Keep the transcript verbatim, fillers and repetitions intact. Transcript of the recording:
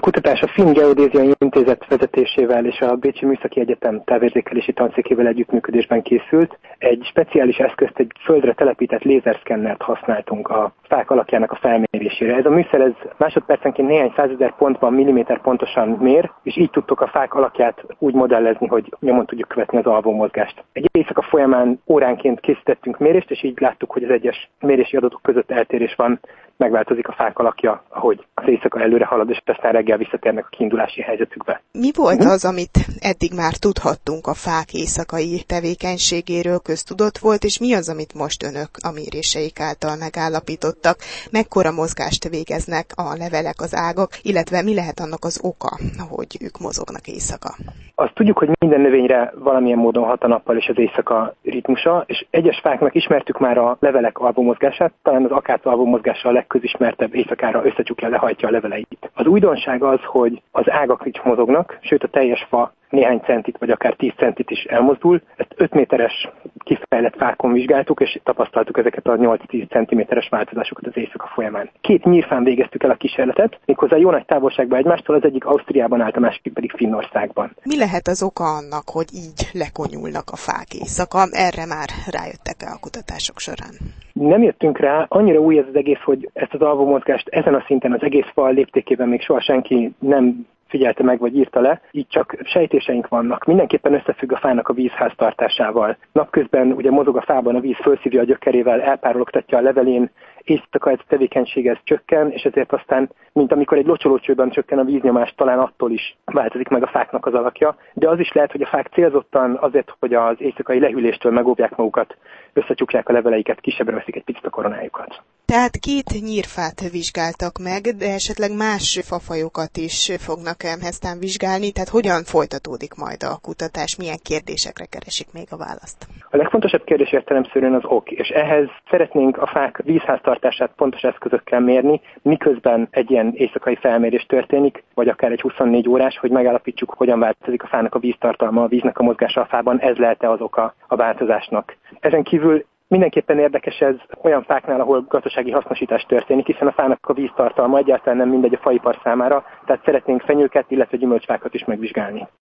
kutatás a Finn Geodéziai Intézet vezetésével és a Bécsi Műszaki Egyetem távérzékelési tanszékével együttműködésben készült. Egy speciális eszközt, egy földre telepített lézerszkennert használtunk a fák alakjának a felmérésére. Ez a műszer ez másodpercenként néhány százezer pontban milliméter pontosan mér, és így tudtuk a fák alakját úgy modellezni, hogy nyomon tudjuk követni az alvómozgást. Egy éjszaka folyamán óránként készítettünk mérést, és így láttuk, hogy az egyes mérési adatok között eltérés van, megváltozik a fák alakja, ahogy az éjszaka előre halad, és aztán reggel visszatérnek a kiindulási helyzetükbe. Mi volt az, amit eddig már tudhattunk a fák éjszakai tevékenységéről, köztudott volt, és mi az, amit most önök a méréseik által megállapítottak? Mekkora mozgást végeznek a levelek, az ágak, illetve mi lehet annak az oka, hogy ők mozognak éjszaka? Azt tudjuk, hogy minden növényre valamilyen módon hat a nappal és az éjszaka ritmusa, és egyes fáknak ismertük már a levelek alvómozgását, talán az akác alvómozgása a legközismertebb, éjszakára összecsukja, lehajtja a leveleit. Az újdonság az, hogy az ágak is mozognak, sőt a teljes fa néhány centit, vagy akár tíz centit is elmozdul. Ezt öt méteres kifejlett fákon vizsgáltuk, és tapasztaltuk ezeket a nyolc-tíz centiméteres változásokat az éjszaka folyamán. Két nyírfán végeztük el a kísérletet, méghozzá jó nagy távolságban egymástól, az egyik Ausztriában állt, a másik pedig Finnországban. Mi lehet az oka annak, hogy így lekonyulnak a fák éjszaka? Erre már rájöttek-e a kutatások során? Nem jöttünk rá, annyira új ez az egész, hogy ezt az alvómozgást ezen a szinten, az egész fal léptékében még soha senki nem figyelte meg, vagy írta le, így csak sejtéseink vannak. Mindenképpen összefügg a fának a vízháztartásával. Napközben ugye mozog a fában, a víz fölszívja a gyökerével, elpárologtatja a levelén, éjszaka ez a tevékenység ez csökken, és ezért aztán, mint amikor egy locsolócsőben csökken a víznyomás, talán attól is változik meg a fáknak az alakja. De az is lehet, hogy a fák célzottan azért, hogy az éjszakai lehűléstől megóvják magukat, összecsukják a leveleiket, kisebbre veszik egy picit a koronájukat. Tehát két nyírfát vizsgáltak meg, de esetleg más fafajokat is fognak ehhez vizsgálni, tehát hogyan folytatódik majd a kutatás, milyen kérdésekre keresik még a választ? A legfontosabb kérdés értelemszerűen az ok, és ehhez szeretnénk a fák vízháztartását pontos eszközökkel mérni, miközben egy ilyen éjszakai felmérés történik, vagy akár egy huszonnégy órás, hogy megállapítsuk, hogyan változik a fának a víztartalma, a víznek a mozgása a fában, ez lehet-e az oka a változásnak. Ezen kívül mindenképpen érdekes ez olyan fáknál, ahol gazdasági hasznosítás történik, hiszen a fának a víztartalma egyáltalán nem mindegy a faipar számára, tehát szeretnénk fenyőket, illetve gyümölcsfákat is megvizsgálni.